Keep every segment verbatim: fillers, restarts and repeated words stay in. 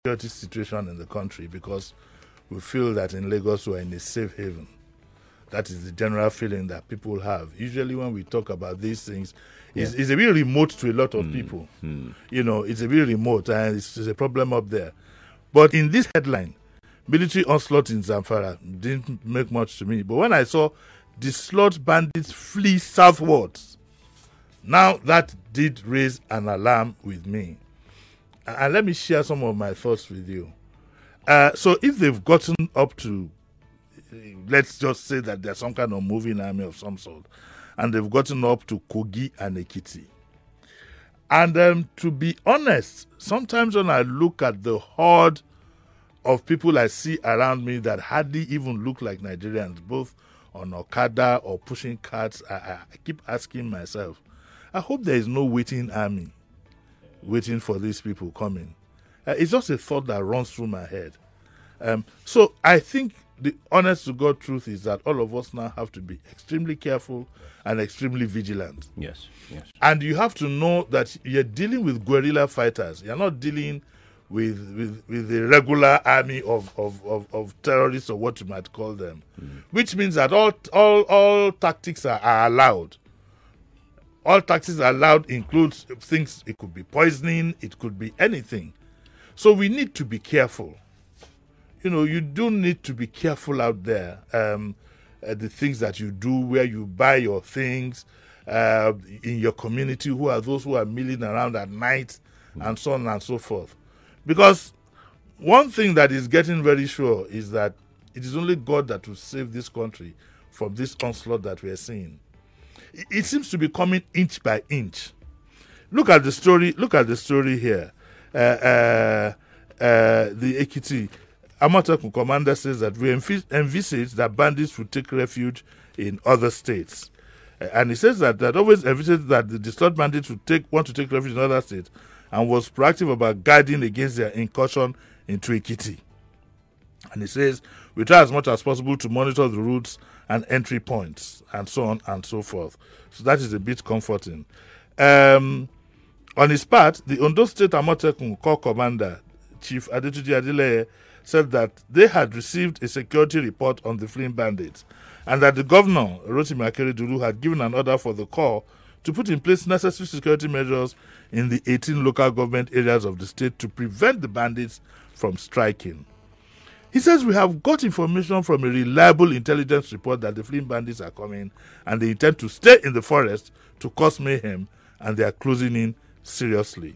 security situation in the country because we feel that in Lagos we're in a safe haven. That is the general feeling that people have. Usually when we talk about these things, yeah. it's, it's a bit remote to a lot of mm. people. Mm. You know, it's a bit remote and it's, it's a problem up there. But in this headline, military onslaught in Zamfara didn't make much to me. But when I saw the slot bandits flee southwards, now that did raise an alarm with me. And let me share some of my thoughts with you. Uh, so if they've gotten up to, let's just say that there's some kind of moving army of some sort, and they've gotten up to Kogi and Ekiti. And um, to be honest, sometimes when I look at the horde of people I see around me that hardly even look like Nigerians, both on Okada or pushing carts, I, I, I keep asking myself, I hope there is no waiting army waiting for these people coming. Uh, it's just a thought that runs through my head. Um, so I think the honest to God truth is that all of us now have to be extremely careful and extremely vigilant. Yes, yes. And you have to know that you're dealing with guerrilla fighters. You're not dealing with with, with the regular army of, of, of, of terrorists or what you might call them, mm. which means that all all all tactics are, are allowed. All tactics are allowed includes things, it could be poisoning, it could be anything. So we need to be careful. You know, you do need to be careful out there. Um, uh, the things that you do, where you buy your things, uh, in your community, who are those who are milling around at night, mm. and so on and so forth. Because one thing that is getting very sure is that it is only God that will save this country from this onslaught that we are seeing. It, it seems to be coming inch by inch. Look at the story. Look at the story here. Uh, uh, uh, the Ekiti Amotekun commander says that we envis- envisage that bandits will take refuge in other states. Uh, and he says that that always envisaged that the distraught bandits would take, want to take refuge in other states and was proactive about guarding against their incursion into Ekiti. And he says, we try as much as possible to monitor the routes and entry points and so on and so forth. So that is a bit comforting. Um, on his part, the Ondo State Amotekun Corps Commander, Chief Adetuji Adeleye, said that they had received a security report on the fleeing bandits and that the governor, Rotimi Akeredolu, had given an order for the Corps to put in place necessary security measures in the eighteen local government areas of the state to prevent the bandits from striking. He says, we have got information from a reliable intelligence report that the fleeing bandits are coming and they intend to stay in the forest to cause mayhem, and they are closing in seriously.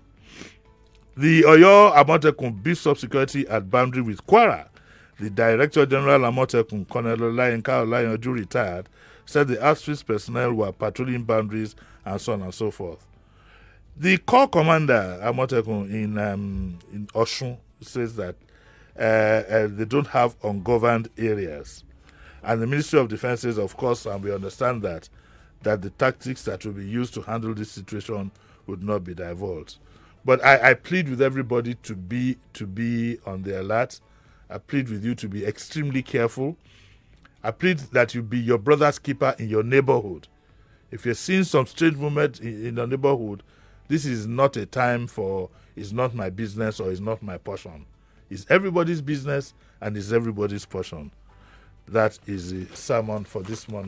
The Oyo Amotekun beefs up security at boundary with Kwara. The Director General Amotekun, Colonel Olayinka Olayanju, retired, said the outfit's personnel were patrolling boundaries and so on and so forth. The Corps Commander Amotekun in um, in Osun says that uh, uh, they don't have ungoverned areas. And the Ministry of Defense says, of course, and we understand that, that the tactics that will be used to handle this situation would not be divulged. But I, I plead with everybody to be to be on the alert. I plead with you to be extremely careful. I plead that you be your brother's keeper in your neighborhood. If you're seeing some strange movement in, in your neighborhood, this is not a time for it's not my business or it's not my portion. It's everybody's business and it's everybody's portion. That is the sermon for this morning.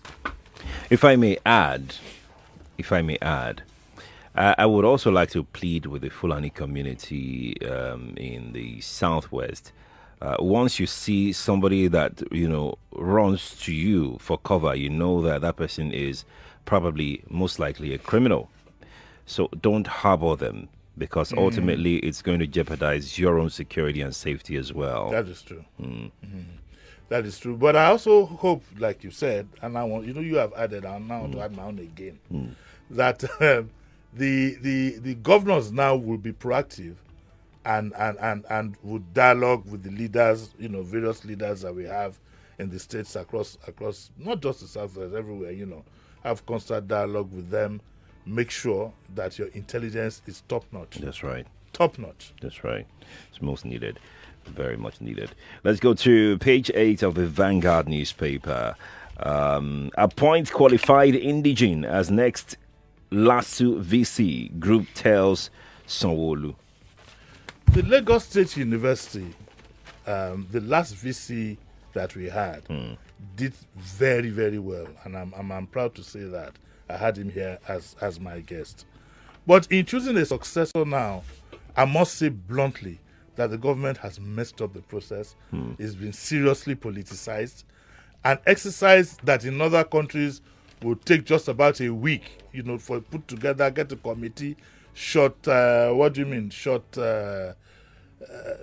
If I may add, if I may add, Uh, I would also like to plead with the Fulani community um, in the southwest. Uh, once you see somebody that, you know, runs to you for cover, you know that that person is probably most likely a criminal. So don't harbor them, because mm. ultimately it's going to jeopardize your own security and safety as well. That is true. Mm. Mm-hmm. That is true. But I also hope, like you said, and I want, you know, you have added, and now mm. to add my own again, mm. that um, the the the governors now will be proactive and, and, and, and would dialogue with the leaders, you know, various leaders that we have in the states across, across not just the Southwest, everywhere, you know, have constant dialogue with them. Make sure that your intelligence is top-notch. That's right. Top-notch. That's right. It's most needed. Very much needed. Let's go to page eight of the Vanguard newspaper. Um, appoint qualified indigene as next LASU V C, group tells Sanwo-Olu. The Lagos State University, um, the last V C that we had, mm. did very, very well. And I'm, I'm, I'm proud to say that. I had him here as, as my guest. But in choosing a successor now, I must say bluntly that the government has messed up the process. Mm. It's been seriously politicized. An exercise that in other countries would take just about a week, you know, for put together, get a committee, short, uh, what do you mean, short... Uh, uh,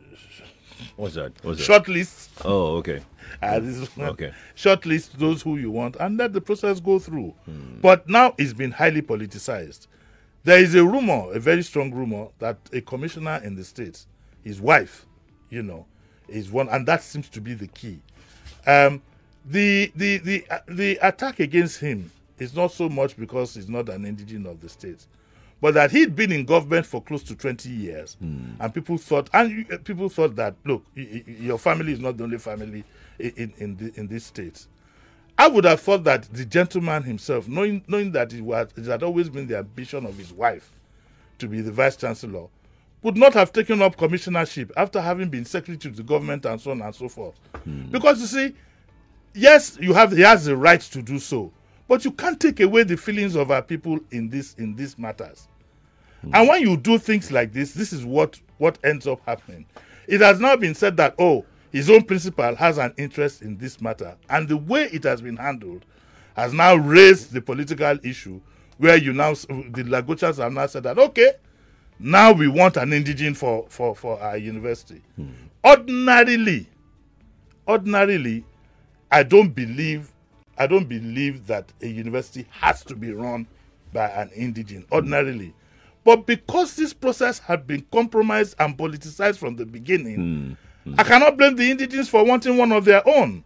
What's that? What's that? Short list. Oh, okay. Uh, this is okay. Short list those who you want, and let the process go through. Hmm. But now it's been highly politicized. There is a rumor, a very strong rumor, that a commissioner in the States, his wife, you know, is one, and that seems to be the key. Um, the the the uh, the attack against him is not so much because he's not an indigene of the state, but that he'd been in government for close to twenty years, mm. and people thought, and uh, people thought that, look, y- y- your family is not the only family in in, in, the, in this state. I would have thought that the gentleman himself, knowing knowing that it was it had always been the ambition of his wife to be the vice chancellor, would not have taken up commissionership after having been secretary to the government and so on and so forth. Mm. Because you see, yes, you have he has the right to do so, but you can't take away the feelings of our people in this in these matters. Mm. And when you do things like this, this is what what ends up happening. It has now been said that, oh, his own principal has an interest in this matter, and the way it has been handled has now raised the political issue where you now the Lagosians have now said that, okay, now we want an indigene for, for, for our university. Hmm. Ordinarily, ordinarily, I don't believe, I don't believe that a university has to be run by an indigene. Ordinarily, hmm. but because this process had been compromised and politicized from the beginning, hmm. Hmm. I cannot blame the indigenes for wanting one of their own.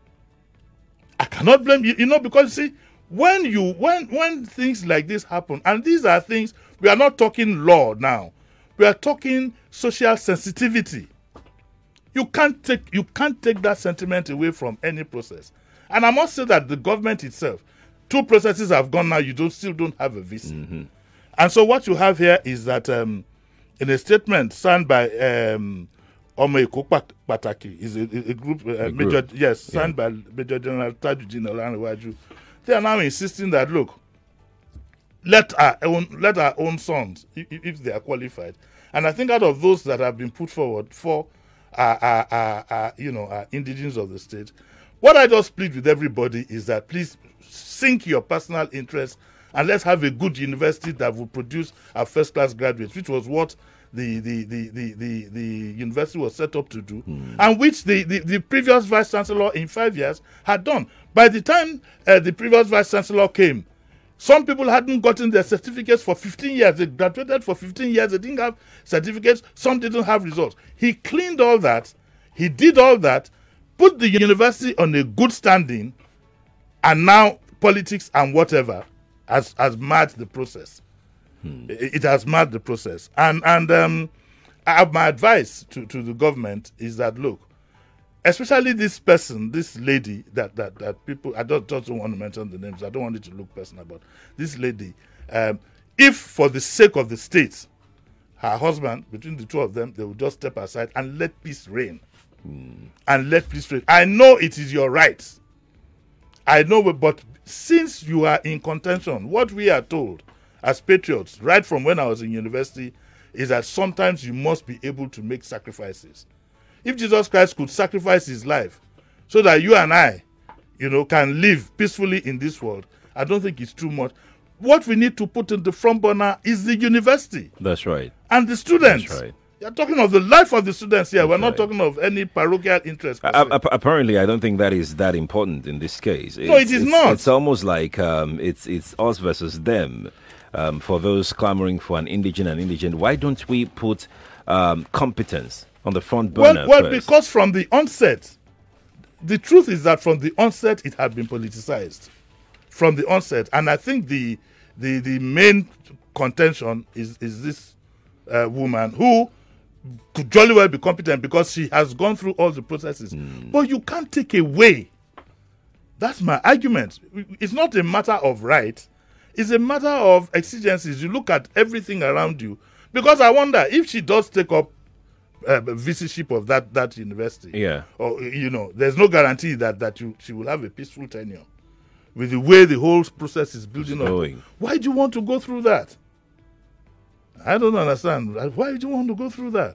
I cannot blame you, you know, because see, when you when when things like this happen, and these are things. We are not talking law now. We are talking social sensitivity. You can't take you can't take that sentiment away from any process. And I must say that the government itself, two processes have gone now. You don't still don't have a V C. Mm-hmm. And so what you have here is that um, in a statement signed by um, Omoeko Pataki, is a, a group, uh, a Major group. yes, signed yeah. by Major General Tajudeen Olanrewaju. They are now insisting that look. Let our own let our own sons, if, if they are qualified, and I think out of those that have been put forward for, uh, uh, uh, uh, you know, uh, indigenes of the state, what I just plead with everybody is that please sink your personal interest and let's have a good university that will produce our first class graduates, which was what the the the the the, the university was set up to do, mm. and which the, the the previous vice chancellor in five years had done. By the time uh, the previous vice chancellor came, some people hadn't gotten their certificates for fifteen years. They graduated for fifteen years. They didn't have certificates. Some didn't have results. He cleaned all that. He did all that, put the university on a good standing, and now politics and whatever has, has marred the process. Hmm. It, it has marred the process. And and um, I, my advice to, to the government is that, look, especially this person, this lady that, that, that people, I don't, don't want to mention the names, I don't want it to look personal, but this lady, um, if for the sake of the state, her husband, between the two of them, they will just step aside and let peace reign. Mm. And let peace reign. I know it is your right. I know, but since you are in contention, what we are told as patriots, right from when I was in university, is that sometimes you must be able to make sacrifices. If Jesus Christ could sacrifice his life so that you and I, you know, can live peacefully in this world, I don't think it's too much. What we need to put in the front burner is the university. That's right. And the students. That's right. You're talking of the life of the students here. That's We're not right. talking of any parochial interest. Uh, uh, apparently, I don't think that is that important in this case. It's, no, it is it's, not. It's almost like um, it's it's us versus them. Um, for those clamoring for an indigene and indigent, why don't we put um, competence on the front burner? Well, well first? because from the onset, the truth is that from the onset it had been politicized. From the onset, and I think the the the main contention is is this uh, woman who could jolly well be competent because she has gone through all the processes. Mm. But you can't take away. That's my argument. It's not a matter of right. It's a matter of exigencies. You look at everything around you. Because I wonder if she does take up uh, visitorship of that, that university. Yeah. Or, you know, there's no guarantee that, that you, she will have a peaceful tenure. With the way the whole process is building up. Why do you want to go through that? I don't understand. Why do you want to go through that?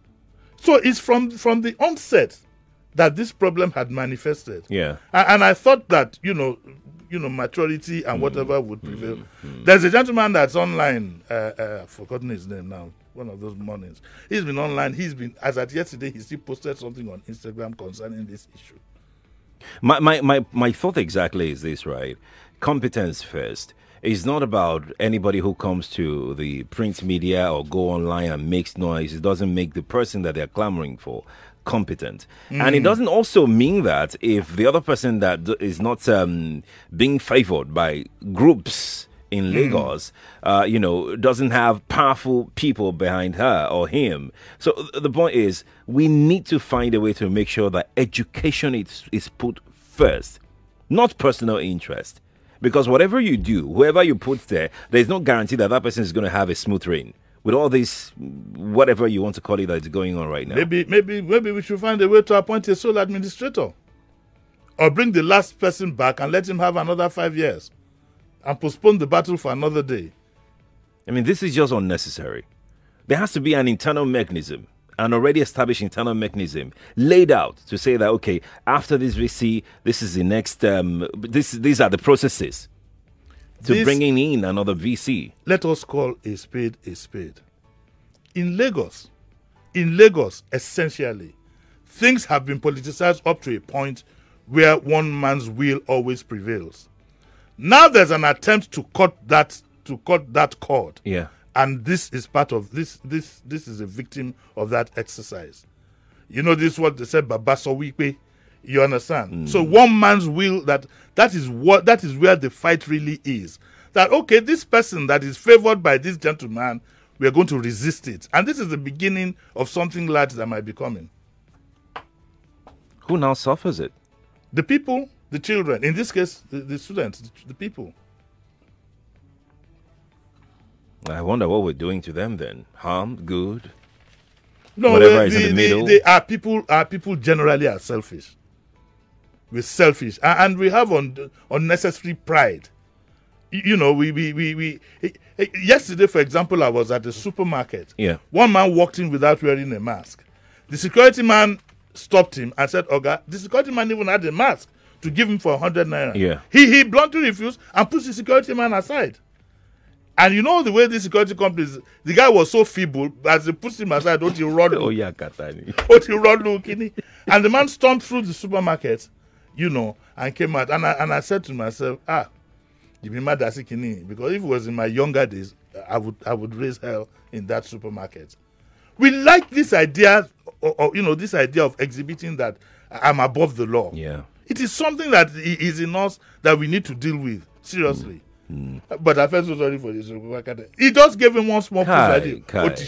So it's from, from the onset that this problem had manifested. Yeah. And, and I thought that, you know, you know, maturity and whatever mm. would prevail. Mm. There's a gentleman that's online, uh, uh, I've forgotten his name now, one of those mornings. He's been online. He's been, as at yesterday, he still posted something on Instagram concerning this issue. My, my, my, my thought exactly is this, right? Competence first. It's not about anybody who comes to the print media or go online and makes noise. It doesn't make the person that they're clamoring for competent. Mm. And it doesn't also mean that if the other person that is not um, being favored by groups in Lagos, mm. uh, you know, doesn't have powerful people behind her or him. So th- the point is, we need to find a way to make sure that education is, is put first, not personal interest. Because whatever you do, whoever you put there, there's no guarantee that that person is going to have a smooth reign. With all this, whatever you want to call it, that is going on right now. Maybe, maybe, maybe we should find a way to appoint a sole administrator, or bring the last person back and let him have another five years, and postpone the battle for another day. I mean, this is just unnecessary. There has to be an internal mechanism, an already established internal mechanism laid out to say that, okay, after this V C, this is the next. Um, this, these are the processes to this, bringing in another V C. Let us call a spade a spade. In Lagos, in Lagos, essentially, things have been politicized up to a point where one man's will always prevails. Now there's an attempt to cut that to cut that cord. Yeah. And this is part of this. This this is a victim of that exercise. You know, this is what they said, Babaso Wipe. You understand? Mm. So one man's will, that that is what that is where the fight really is. That okay, this person that is favored by this gentleman, we are going to resist it. And this is the beginning of something large that might be coming. Who now suffers it? The people, the children. In this case, the, the students, the, the people. I wonder what we're doing to them then. Harm, good, no, whatever uh, is the, in the middle. The, the, our people, our people generally are selfish. We're selfish, and, and we have un, unnecessary pride. You, you know, we we we, we uh, yesterday, for example, I was at the supermarket. Yeah. One man walked in without wearing a mask. The security man stopped him and said, "Oga," the security man even had a mask to give him for a hundred naira. Yeah. He he bluntly refused and pushed the security man aside. And you know the way these security companies, the guy was so feeble, as they pushed him aside, don't you run? Oh, yeah, Katani. Don't you run, looking? And the man stormed through the supermarket, you know, and came out. And I, and I said to myself, ah, you be mad at Kini. Because if it was in my younger days, I would I would raise hell in that supermarket. We like this idea, or, or, you know, this idea of exhibiting that I'm above the law. Yeah. It is something that is in us that we need to deal with, seriously. Mm. Mm. But I felt so sorry for this. He just gave him one small piece.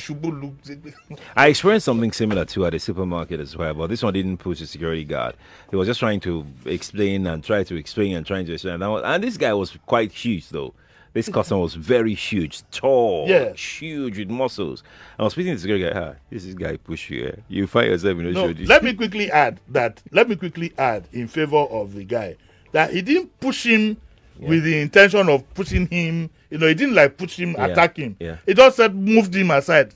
I experienced something similar too at the supermarket as well, but this one didn't push the security guard. He was just trying to explain and try to explain and trying to explain. And, was, and this guy was quite huge, though. This customer was very huge, tall, yeah. huge with muscles. I was speaking to the security guy. Ah, this is guy push you. Eh? You find yourself in a no, show. Let me quickly add that. Let me quickly add in favor of the guy that he didn't push him. Yeah. With the intention of pushing him, you know, he didn't like push him, yeah. attack him. Yeah. He just said, moved him aside.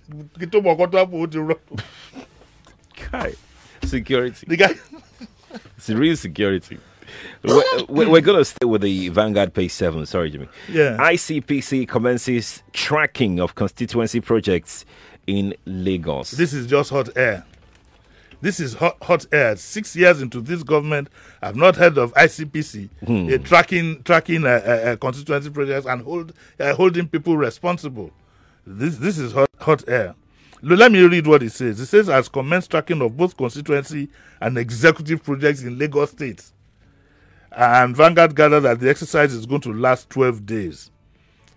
Guy, security. The guy. It's real security. we're, we're going to stay with the Vanguard page seven. Sorry, Jimmy. Yeah. I C P C commences tracking of constituency projects in Lagos. This is just hot air. This is hot, hot air. Six years into this government, I've not heard of I C P C hmm. uh, tracking tracking uh, uh, constituency projects and hold uh, holding people responsible. This this is hot, hot air. Let me read what it says. It says, "Has commenced tracking of both constituency and executive projects in Lagos State." And Vanguard gathered that the exercise is going to last twelve days.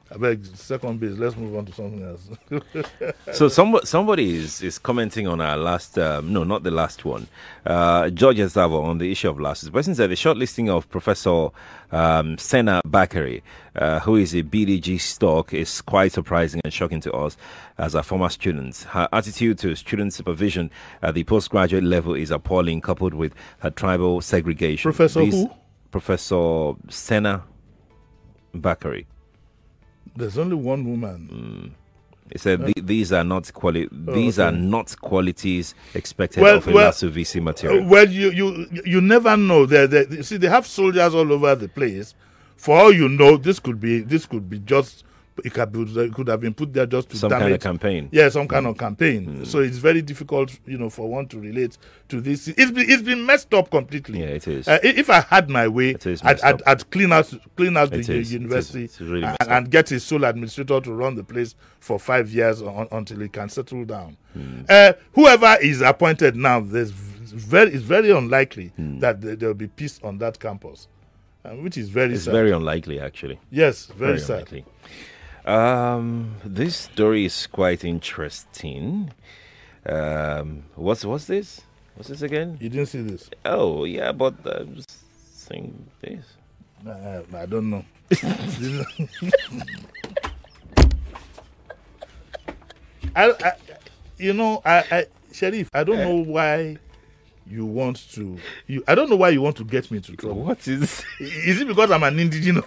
I beg, second base. Let's move on to something else. So some, somebody is, is commenting on our last, um, no, not the last one. Uh, George Ezavo on the issue of last. The person said the shortlisting of Professor um, Sena Bakari, uh, who is a B D G stock, is quite surprising and shocking to us as our former students. Her attitude to student supervision at the postgraduate level is appalling, coupled with her tribal segregation. Professor These, who? Professor Sena Bakari. There's only one woman. Mm. He said th- these are not quali- Oh, These okay. are not qualities expected Well, of a well, Lasso V C material. Uh, well, you you you never know. They they see they have soldiers all over the place. For all you know, this could be this could be just it could, be, it could have been put there just to Some damage. kind of campaign. Yeah, some kind of campaign. Mm. So it's very difficult, you know, for one to relate to this. It's been, it's been messed up completely. Yeah, it is. Uh, i- if I had my way, It is I'd, messed I'd, up. I'd clean out clean out It the is. It university is. It's really and, messed up. and get a sole administrator to run the place for five years un, until it can settle down. Mm. Uh, whoever is appointed now, there's v- very it's very unlikely Mm. that there will be peace on that campus, uh, which is very It's sad. very unlikely, actually. yes, very, sad. unlikely. Um, this story is quite interesting. Um, what's what's this? What's this again? You didn't see this? Oh, yeah, but I'm just saying this. Uh, I don't know. This- I, I, you know, I, I, Sheriff, I don't know why you want to. You, I don't know why you want to get me into trouble. What is Is it because I'm an indigenous?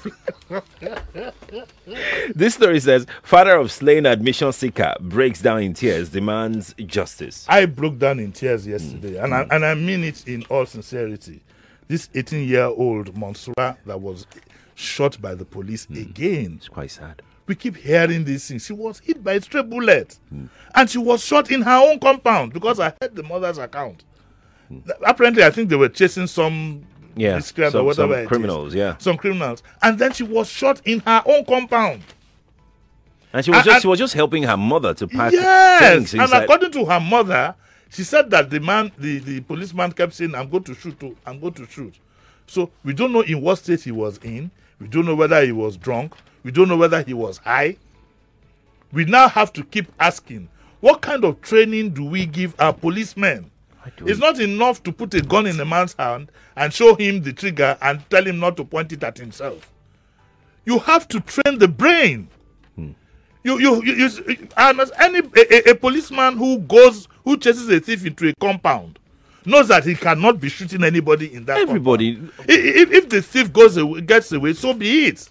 this story says father of slain admission seeker breaks down in tears, demands justice. I broke down in tears yesterday, and I, and I mean it in all sincerity. This eighteen-year-old Monsura that was shot by the police again. It's quite sad. We keep hearing these things. She was hit by a stray bullet, and she was shot in her own compound because I heard the mother's account. Apparently, I think they were chasing some Yeah, miscreant some, or whatever some it is. criminals, yeah. Some criminals, and then she was shot in her own compound. And she was And- just and- she was just helping her mother to pack Yes, things and inside. according to her mother, she said that the man, the, the policeman kept saying, I'm going to shoot, too. I'm going to shoot. So we don't know in what state he was in. We don't know whether he was drunk. We don't know whether he was high. We now have to keep asking, what kind of training do we give our policemen? do It's we- not enough to put a gun in a man's hand and show him the trigger and tell him not to point it at himself. You have to train the brain. You, you, you, you, and as any a, a, a policeman who goes who chases a thief into a compound knows that he cannot be shooting anybody in that. Everybody, compound. I- If, if the thief goes away, gets away, so be it.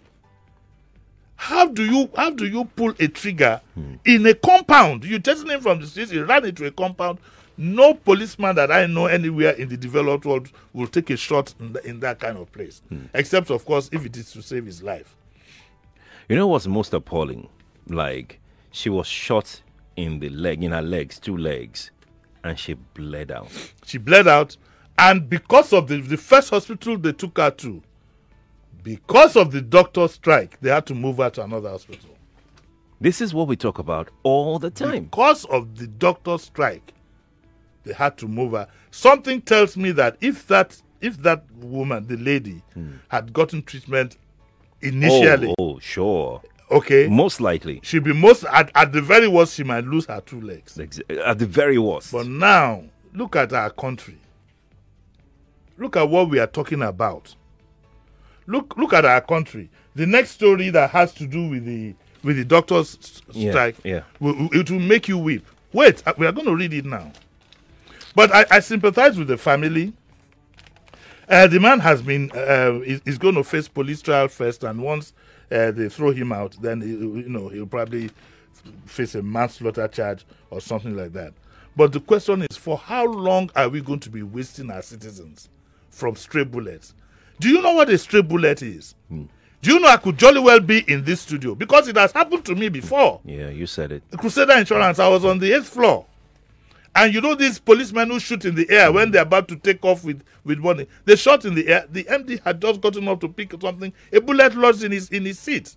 How do you how do you pull a trigger in a compound? You chasing him from the street, he ran into a compound. No policeman that I know anywhere in the developed world will take a shot in, the, in that kind of place, except of course if it is to save his life. you know what's most appalling? Like, she was shot in the leg, in her legs, two legs, and she bled out. She bled out, and because of the, the first hospital they took her to, because of the doctor strike, they had to move her to another hospital. This is what we talk about all the time. Because of the doctor strike, they had to move her. Something tells me that if that if that woman, the lady, had gotten treatment initially, Oh, oh, sure. okay, Most likely. she'd be most at, at the very worst, she might lose her two legs. Ex- At the very worst. But now, look at our country. Look at what we are talking about. Look, look at our country. The next story that has to do with the with the doctors' s- Yeah, strike, yeah. will- it will make you weep. Wait, uh, we are going to read it now. But I, I sympathize with the family. Uh, the man has been uh, is, is going to face police trial first, and once uh, they throw him out, then he, you know he'll probably face a manslaughter charge or something like that. But the question is, for how long are we going to be wasting our citizens from stray bullets? Do you know what a stray bullet is? Hmm. Do you know I could jolly well be in this studio because it has happened to me before. Yeah, you said it. Crusader Insurance, I was on the eighth floor. And you know these policemen who shoot in the air when they're about to take off with, with money. They shot in the air. The M D had just gotten up to pick something. A bullet lodged in his in his seat.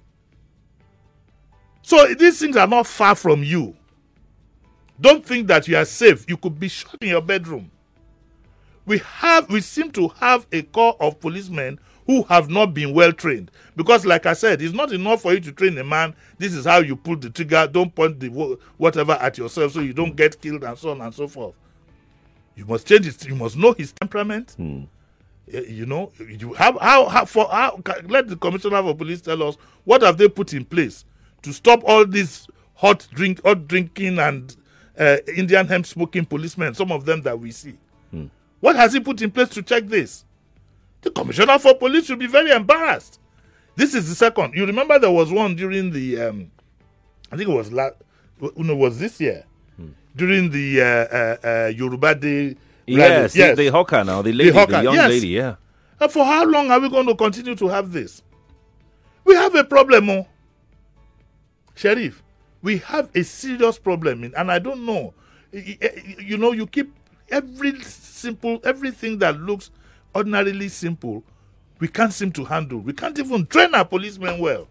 So these things are not far from you. Don't think that you are safe. You could be shot in your bedroom. We have we seem to have a corps of policemen who have not been well trained. Because, like I said, it's not enough for you to train a man. This is how you pull the trigger. Don't point the whatever at yourself so you don't get killed and so on and so forth. You must change it. You must know his temperament. Mm. You know, you have how, how for how let the commissioner of police tell us what have they put in place to stop all these hot drink, hot drinking and uh, Indian hemp smoking policemen. Some of them that we see. Mm. What has he put in place to check this? The commissioner for police should be very embarrassed. This is the second. You remember there was one during the, um, I think it was last, no, it was this year mm. during the uh, uh, uh, Yoruba Day. Yes, yes, the, the hawker now, the lady, the, hawker, the young yes. lady, yeah. And for how long are we going to continue to have this? We have a problem, oh. Sheriff. We have a serious problem, in, and I don't know. You know, you keep every simple, everything that looks ordinarily simple, we can't seem to handle. We can't even train our policemen well.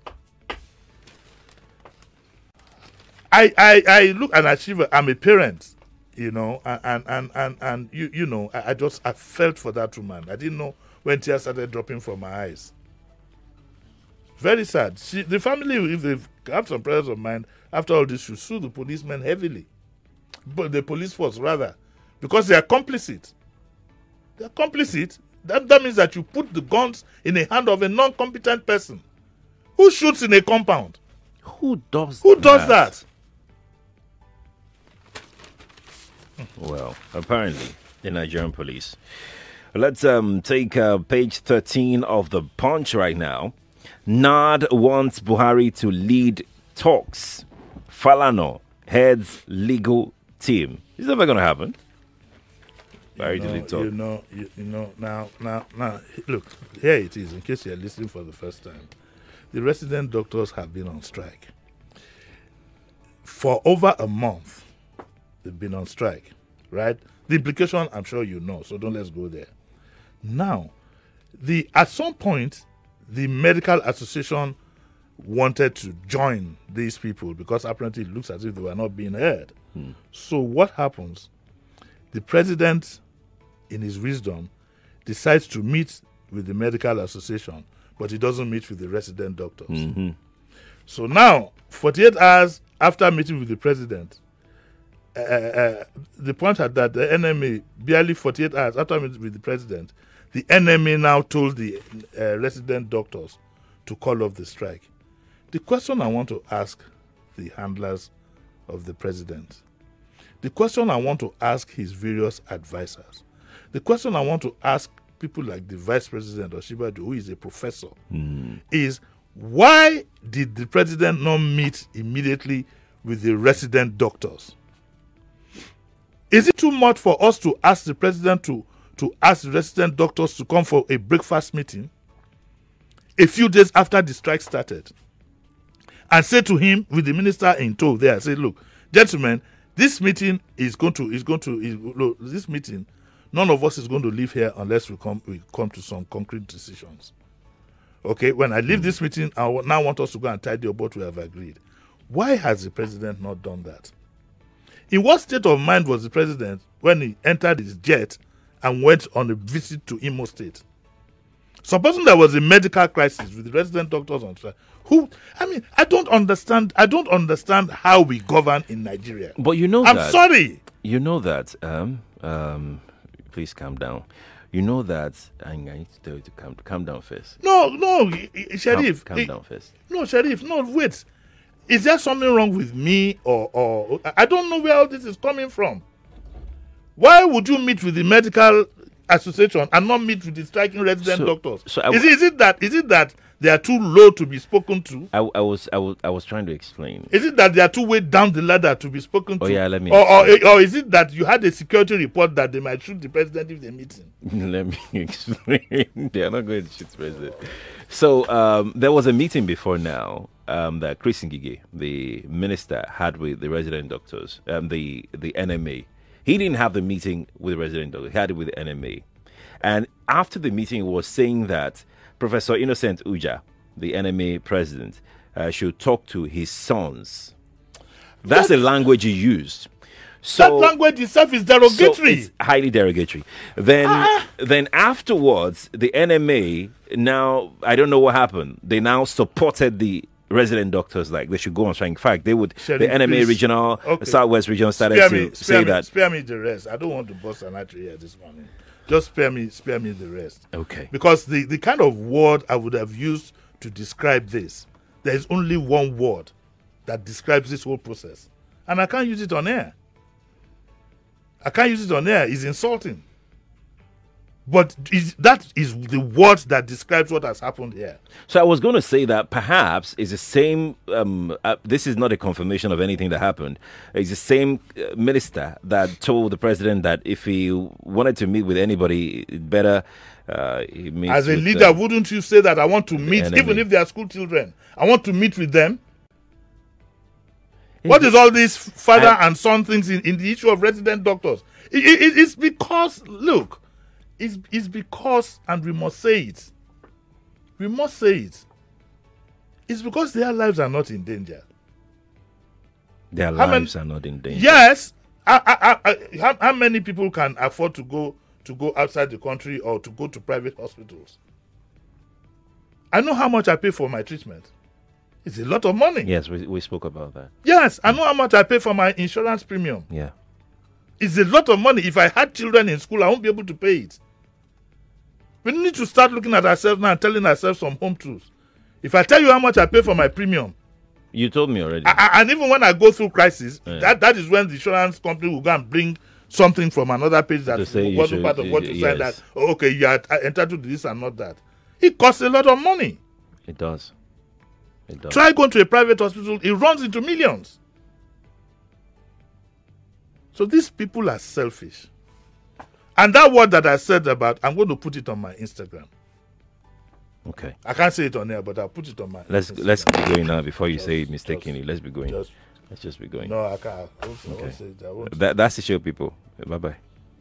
I, I, I look an achiever. I'm a parent. You know, and and and and you you know, I, I just I felt for that woman. I didn't know when tears started dropping from my eyes. Very sad. She, the family, if they have some presence of mind, after all this, should sue the policemen heavily, but the police force rather, because they are complicit. They are complicit. That that means that you put the guns in the hand of a non-competent person who shoots in a compound. Who does? Who that? does that? Well, apparently, the Nigerian police. Let's um, take uh, page thirteen of the Punch right now. N A D wants Buhari to lead talks. Falana heads legal team. Is that ever going to happen? You know, you know, you, you know, now, now, now, look, here it is, in case you're listening for the first time. The resident doctors have been on strike. For over a month, they've been on strike, right? The implication, I'm sure you know, so don't let's go there. Now, the at some point, the medical association wanted to join these people because apparently it looks as if they were not being heard. Hmm. So what happens? The president, in his wisdom, decides to meet with the medical association, but he doesn't meet with the resident doctors. Mm-hmm. So now, forty-eight hours after meeting with the president, Uh, uh, the point at that the N M A, barely forty-eight hours after meeting with the president, the N M A now told the uh, resident doctors to call off the strike. The question I want to ask the handlers of the president, the question I want to ask his various advisors, the question I want to ask people like the vice president Osinbajo, who is a professor, mm. is why did the president not meet immediately with the resident doctors? Is it too much for us to ask the president to, to ask the resident doctors to come for a breakfast meeting a few days after the strike started and say to him with the minister in tow there, say, look, gentlemen, this meeting is going to, is going to, is, look, this meeting, none of us is going to leave here unless we come, we come to some concrete decisions. Okay, when I leave this meeting, I now want us to go and tidy up what we have agreed. Why has the president not done that? In what state of mind was the president when he entered his jet and went on a visit to Imo State? Supposing there was a medical crisis with the resident doctors on strike, who, I mean, I don't understand, I don't understand how we govern in Nigeria. But you know I'm that, sorry. You know that, um, um, please calm down. You know that, I need to tell you to calm, calm down first. No, no, Sheriff. Calm, calm down first. No, Sheriff, no, wait. Is there something wrong with me or, or I don't know where all this is coming from. Why would you meet with the medical association and not meet with the striking resident so, doctors? So I, is, it, is it that is it that they are too low to be spoken to? I, I was I was I was trying to explain. Is it that they are too way down the ladder to be spoken to? Oh yeah, let me. Or, or or is it that you had a security report that they might shoot the president if they're meeting? Let me explain. They are not going to shoot the president. So um, there was a meeting before now um, that Chris Ngige, the minister, had with the resident doctors, um, the the N M A. He didn't have the meeting with the resident doctor. He had it with the N M A. And after the meeting, he was saying that Professor Innocent Uja, the N M A president, uh, should talk to his sons. That's the language he used. So, that language itself is derogatory. So it's highly derogatory. Then, ah. then afterwards, the N M A now, I don't know what happened. They now supported the resident doctors, like they should go on strike. In fact, they would. Sheriff, the N M A please. regional, Okay. Southwest region started spare to me, say spare me, that. Spare me the rest. I don't want to bust an artery here this morning. Just spare me, spare me the rest. Okay. Because the, the kind of word I would have used to describe this, there is only one word that describes this whole process. And I can't use it on air. I can't use it on air. It's insulting. But is, that is the word that describes what has happened here. So I was going to say that perhaps it's the same. Um, uh, this is not a confirmation of anything that happened. It's the same uh, minister that told the president that if he wanted to meet with anybody, it better uh, he meet As a with, leader, uh, wouldn't you say that I want to meet, enemy. even if they are school children, I want to meet with them? What is all these father I, and son things in, in the issue of resident doctors? It, it, it's because, look, it's, it's because, and we must say it, we must say it, it's because their lives are not in danger. Their how lives many, are not in danger. Yes. I, I, I, how, how many people can afford to go to go outside the country or to go to private hospitals? I know how much I pay for my treatment. It's a lot of money. Yes, we, we spoke about that. Yes, I know how much I pay for my insurance premium. Yeah. It's a lot of money. If I had children in school, I won't be able to pay it. We need to start looking at ourselves now and telling ourselves some home truths. If I tell you how much I pay for my premium, you told me already. I, I, and even when I go through crisis, yeah. that, that is when the insurance company will go and bring something from another page that wasn't should, part of what you yes. said. That oh, okay, you are entitled to this and not that. It costs a lot of money. It does. It does. Try going to a private hospital; it runs into millions. So these people are selfish. And that word that I said about, I'm going to put it on my Instagram. Okay. I can't say it on air, but I'll put it on my Let's Instagram. let's be going now before you Just- say it mistakenly. just- let's be going. just- let's just be going. No, I can't. I won't, I Okay. won't say it. I won't. That that's the show, people. Bye bye.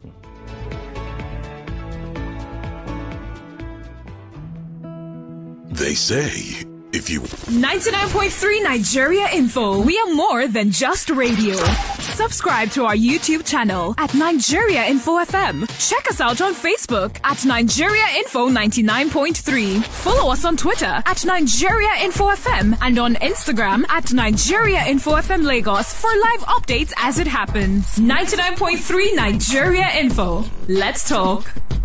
They say if you ninety-nine point three Nigeria Info. We are more than just radio. Subscribe to our YouTube channel at Nigeria Info F M. Check us out on Facebook at Nigeria Info ninety-nine point three. Follow us on Twitter at Nigeria Info F M and on Instagram at Nigeria Info F M Lagos for live updates as it happens. ninety-nine point three Nigeria Info. Let's talk.